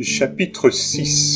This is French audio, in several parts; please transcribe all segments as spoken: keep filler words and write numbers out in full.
Chapitre six.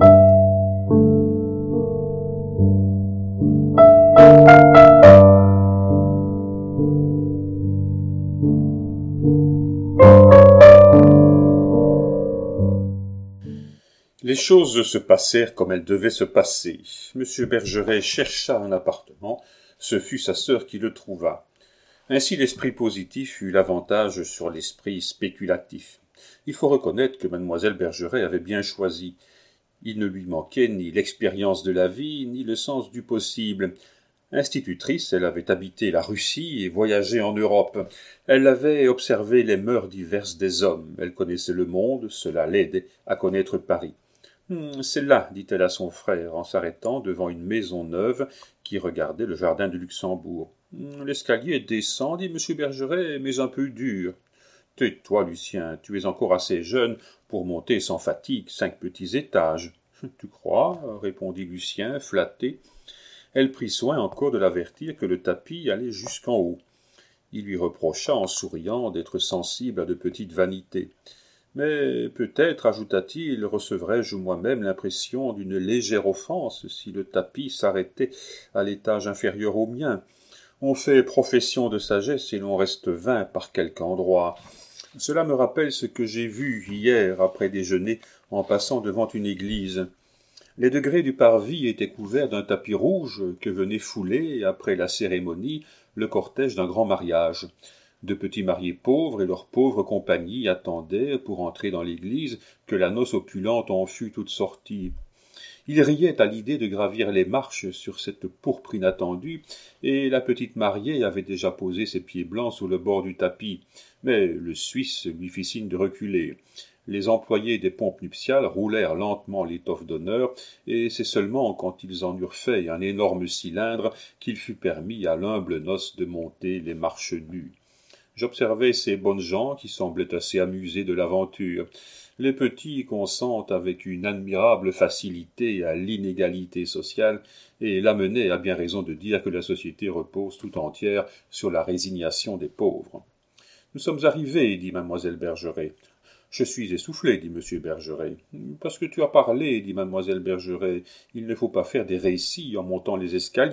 Les choses se passèrent comme elles devaient se passer. Monsieur Bergeret chercha un appartement, ce fut sa sœur qui le trouva. Ainsi l'esprit positif eut l'avantage sur l'esprit spéculatif. Il faut reconnaître que mademoiselle Bergeret avait bien choisi. Il ne lui manquait ni l'expérience de la vie, ni le sens du possible. Institutrice, elle avait habité la Russie et voyagé en Europe. Elle avait observé les mœurs diverses des hommes. Elle connaissait le monde, cela l'aidait à connaître Paris. Hum, « C'est là, dit-elle à son frère, en s'arrêtant devant une maison neuve qui regardait le jardin du Luxembourg. Hum, « L'escalier est décent, dit M. Bergeret, mais un peu dur. » « Tais-toi, Lucien, tu es encore assez jeune pour monter sans fatigue cinq petits étages. »« Tu crois ?» répondit Lucien, flatté. Elle prit soin encore de l'avertir que le tapis allait jusqu'en haut. Il lui reprocha en souriant d'être sensible à de petites vanités. « Mais peut-être, ajouta-t-il, recevrais-je moi-même l'impression d'une légère offense si le tapis s'arrêtait à l'étage inférieur au mien. On fait profession de sagesse et l'on reste vain par quelque endroit. Cela me rappelle ce que j'ai vu hier après déjeuner en passant devant une église. Les degrés du parvis étaient couverts d'un tapis rouge que venait fouler, après la cérémonie, le cortège d'un grand mariage. De petits mariés pauvres et leur pauvre compagnie attendaient, pour entrer dans l'église, que la noce opulente en fût toute sortie. Il riait à l'idée de gravir les marches sur cette pourpre inattendue, et la petite mariée avait déjà posé ses pieds blancs sur le bord du tapis. Mais le Suisse lui fit signe de reculer. Les employés des pompes nuptiales roulèrent lentement l'étoffe d'honneur, et c'est seulement quand ils en eurent fait un énorme cylindre qu'il fut permis à l'humble noce de monter les marches nues. J'observais ces bonnes gens qui semblaient assez amusés de l'aventure. Les petits consentent avec une admirable facilité à l'inégalité sociale et l'amenaient à bien raison de dire que la société repose tout entière sur la résignation des pauvres. « Nous sommes arrivés, dit mademoiselle Bergeret. »« Je suis essoufflé, dit monsieur Bergeret. »« Parce que tu as parlé, dit mademoiselle Bergeret. Il ne faut pas faire des récits en montant les escaliers. »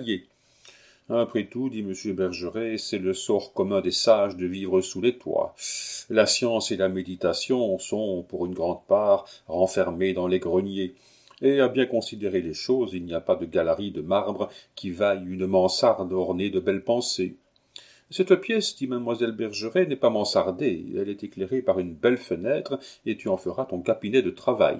Après tout, dit monsieur Bergeret, c'est le sort commun des sages de vivre sous les toits. La science et la méditation sont, pour une grande part, renfermées dans les greniers. Et à bien considérer les choses, il n'y a pas de galerie de marbre qui vaille une mansarde ornée de belles pensées. Cette pièce, dit mademoiselle Bergeret, n'est pas mansardée. Elle est éclairée par une belle fenêtre et tu en feras ton cabinet de travail.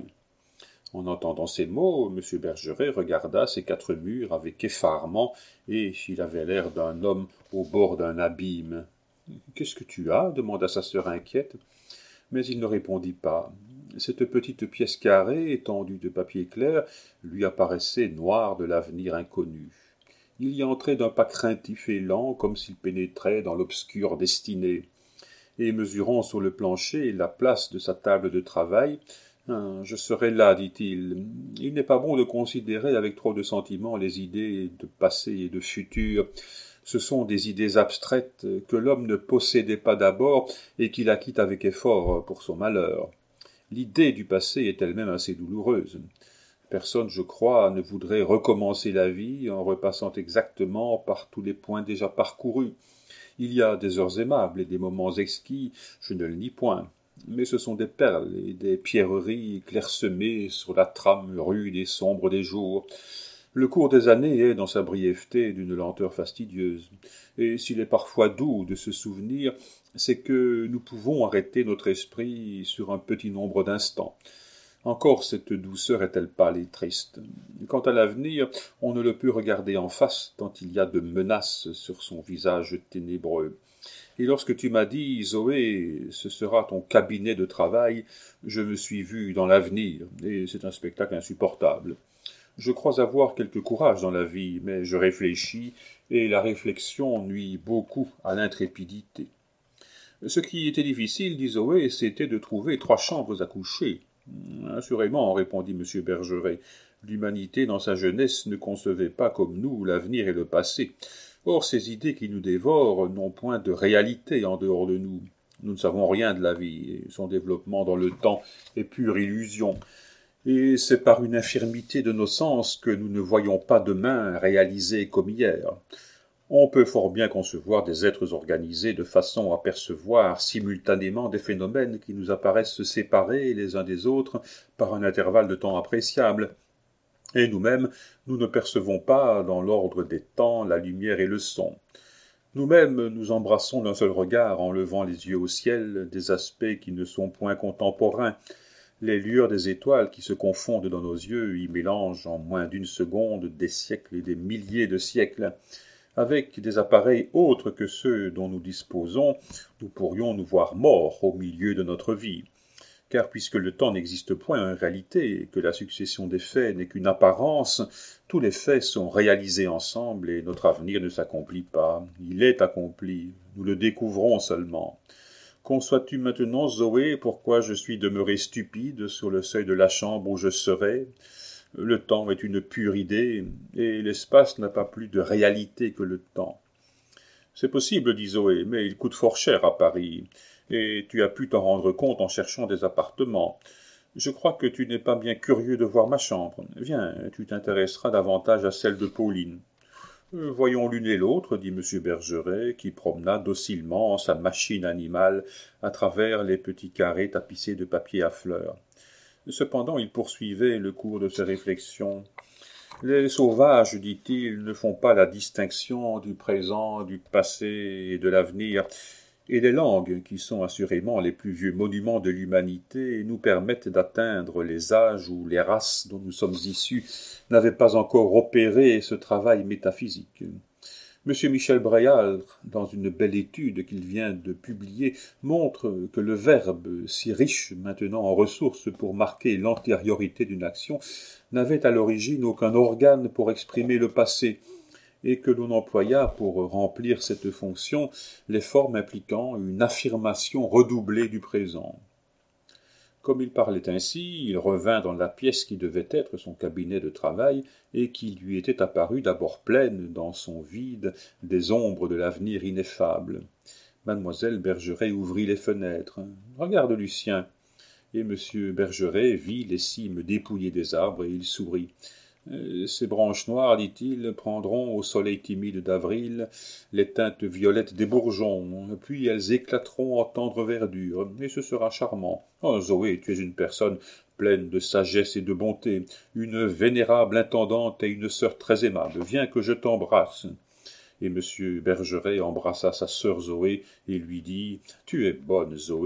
En entendant ces mots, M. Bergeret regarda ces quatre murs avec effarement, et il avait l'air d'un homme au bord d'un abîme. « Qu'est-ce que tu as » demanda sa sœur inquiète. Mais il ne répondit pas. Cette petite pièce carrée, étendue de papier clair, lui apparaissait noire de l'avenir inconnu. Il y entrait d'un pas craintif et lent, comme s'il pénétrait dans l'obscure destinée. Et mesurant sur le plancher la place de sa table de travail, « Je serai là, dit-il. Il n'est pas bon de considérer avec trop de sentiment les idées de passé et de futur. Ce sont des idées abstraites que l'homme ne possédait pas d'abord et qu'il acquitte avec effort pour son malheur. L'idée du passé est elle-même assez douloureuse. Personne, je crois, ne voudrait recommencer la vie en repassant exactement par tous les points déjà parcourus. Il y a des heures aimables et des moments exquis, je ne le nie point. Mais ce sont des perles et des pierreries clairsemées sur la trame rude et sombre des jours. Le cours des années est, dans sa brièveté, d'une lenteur fastidieuse. Et s'il est parfois doux de se souvenir, c'est que nous pouvons arrêter notre esprit sur un petit nombre d'instants. Encore cette douceur est-elle pâle et triste. Quant à l'avenir, on ne le peut regarder en face, tant il y a de menaces sur son visage ténébreux. Et lorsque tu m'as dit, Zoé, ce sera ton cabinet de travail, je me suis vu dans l'avenir, et c'est un spectacle insupportable. Je crois avoir quelque courage dans la vie, mais je réfléchis, et la réflexion nuit beaucoup à l'intrépidité. Ce qui était difficile, dit Zoé, c'était de trouver trois chambres à coucher. Assurément, répondit M. Bergeret, l'humanité dans sa jeunesse ne concevait pas comme nous l'avenir et le passé. Or, ces idées qui nous dévorent n'ont point de réalité en dehors de nous. Nous ne savons rien de la vie, et son développement dans le temps est pure illusion. Et c'est par une infirmité de nos sens que nous ne voyons pas demain réalisé comme hier. On peut fort bien concevoir des êtres organisés de façon à percevoir simultanément des phénomènes qui nous apparaissent séparés les uns des autres par un intervalle de temps appréciable. Et nous-mêmes, nous ne percevons pas, dans l'ordre des temps, la lumière et le son. Nous-mêmes, nous embrassons d'un seul regard, en levant les yeux au ciel, des aspects qui ne sont point contemporains. Les lueurs des étoiles qui se confondent dans nos yeux y mélangent en moins d'une seconde des siècles et des milliers de siècles. Avec des appareils autres que ceux dont nous disposons, nous pourrions nous voir morts au milieu de notre vie. Car puisque le temps n'existe point en réalité, et que la succession des faits n'est qu'une apparence, tous les faits sont réalisés ensemble et notre avenir ne s'accomplit pas. Il est accompli, nous le découvrons seulement. Conçois-tu maintenant, Zoé, pourquoi je suis demeuré stupide sur le seuil de la chambre où je serai ? Le temps est une pure idée, et l'espace n'a pas plus de réalité que le temps. C'est possible, dit Zoé, mais il coûte fort cher à Paris, et tu as pu t'en rendre compte en cherchant des appartements. Je crois que tu n'es pas bien curieux de voir ma chambre. Viens, tu t'intéresseras davantage à celle de Pauline. Euh, voyons l'une et l'autre, dit M. Bergeret, qui promena docilement sa machine animale à travers les petits carrés tapissés de papier à fleurs. Cependant, il poursuivait le cours de ses réflexions. Les sauvages, dit-il, ne font pas la distinction du présent, du passé et de l'avenir, et les langues, qui sont assurément les plus vieux monuments de l'humanité, nous permettent d'atteindre les âges où les races dont nous sommes issus n'avaient pas encore opéré ce travail métaphysique. M. Michel Bréal, dans une belle étude qu'il vient de publier, montre que le verbe, si riche maintenant en ressources pour marquer l'antériorité d'une action, n'avait à l'origine aucun organe pour exprimer le passé, et que l'on employa pour remplir cette fonction les formes impliquant une affirmation redoublée du présent. Comme il parlait ainsi, il revint dans la pièce qui devait être son cabinet de travail et qui lui était apparue d'abord pleine, dans son vide, des ombres de l'avenir ineffable. Mademoiselle Bergeret ouvrit les fenêtres. « Regarde, Lucien !» Et M. Bergeret vit les cimes dépouillées des arbres et il sourit. « Ces branches noires, dit-il, prendront au soleil timide d'avril les teintes violettes des bourgeons, puis elles éclateront en tendre verdure, et ce sera charmant. Oh, Zoé, tu es une personne pleine de sagesse et de bonté, une vénérable intendante et une sœur très aimable. Viens que je t'embrasse. » Et M. Bergeret embrassa sa sœur Zoé et lui dit « Tu es bonne, Zoé. »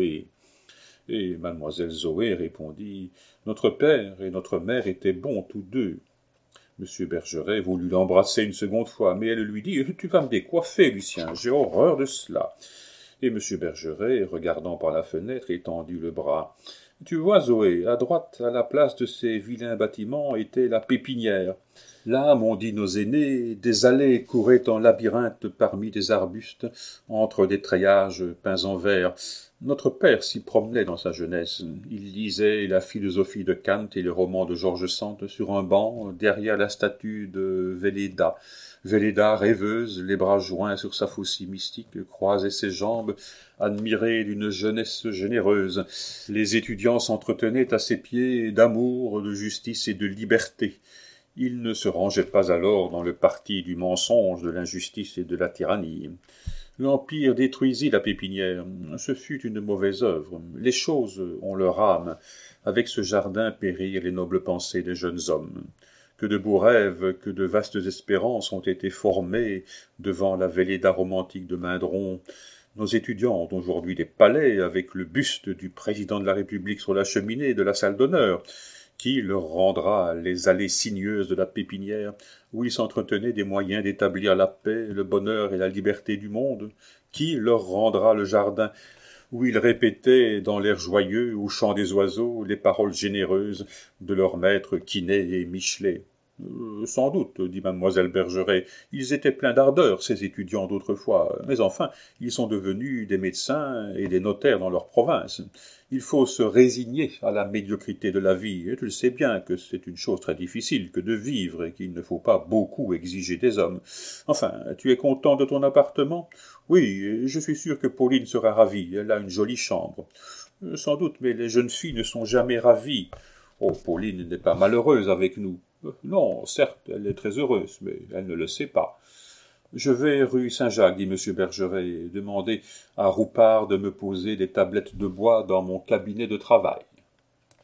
Et mademoiselle Zoé répondit « Notre père et notre mère étaient bons tous deux. » M. Bergeret voulut l'embrasser une seconde fois, mais elle lui dit « Tu vas me décoiffer, Lucien, j'ai horreur de cela. » Et M. Bergeret, regardant par la fenêtre, étendit le bras. « Tu vois, Zoé, à droite, à la place de ces vilains bâtiments, était la pépinière. Là, m'ont dit nos aînés, des allées couraient en labyrinthe parmi des arbustes, entre des treillages peints en vert. Notre père s'y promenait dans sa jeunesse. Il lisait la philosophie de Kant et les romans de George Sand sur un banc, derrière la statue de Velleda. Velleda, rêveuse, les bras joints sur sa faucille mystique, croisait ses jambes, admirée d'une jeunesse généreuse. Les étudiants s'entretenaient à ses pieds d'amour, de justice et de liberté. Il ne se rangeait pas alors dans le parti du mensonge, de l'injustice et de la tyrannie. L'Empire détruisit la pépinière. Ce fut une mauvaise œuvre. Les choses ont leur âme. Avec ce jardin périrent les nobles pensées des jeunes hommes. Que de beaux rêves, que de vastes espérances ont été formés devant la Velleda romantique de Mindron. Nos étudiants ont aujourd'hui des palais avec le buste du président de la République sur la cheminée de la salle d'honneur. Qui leur rendra les allées sinueuses de la pépinière, où ils s'entretenaient des moyens d'établir la paix, le bonheur et la liberté du monde? Qui leur rendra le jardin, où ils répétaient dans l'air joyeux, au chant des oiseaux, les paroles généreuses de leurs maîtres Quinet et Michelet? Euh, sans doute, dit mademoiselle Bergeret, ils étaient pleins d'ardeur, ces étudiants d'autrefois, mais enfin, ils sont devenus des médecins et des notaires dans leur province. Il faut se résigner à la médiocrité de la vie, et tu le sais bien que c'est une chose très difficile que de vivre et qu'il ne faut pas beaucoup exiger des hommes. Enfin, tu es content de ton appartement? Oui, je suis sûr que Pauline sera ravie, elle a une jolie chambre. Sans doute, mais les jeunes filles ne sont jamais ravies. Oh, Pauline n'est pas malheureuse avec nous. Non, certes, elle est très heureuse, mais elle ne le sait pas. Je vais rue Saint-Jacques, dit M. Bergeret, et demander à Roupart de me poser des tablettes de bois dans mon cabinet de travail.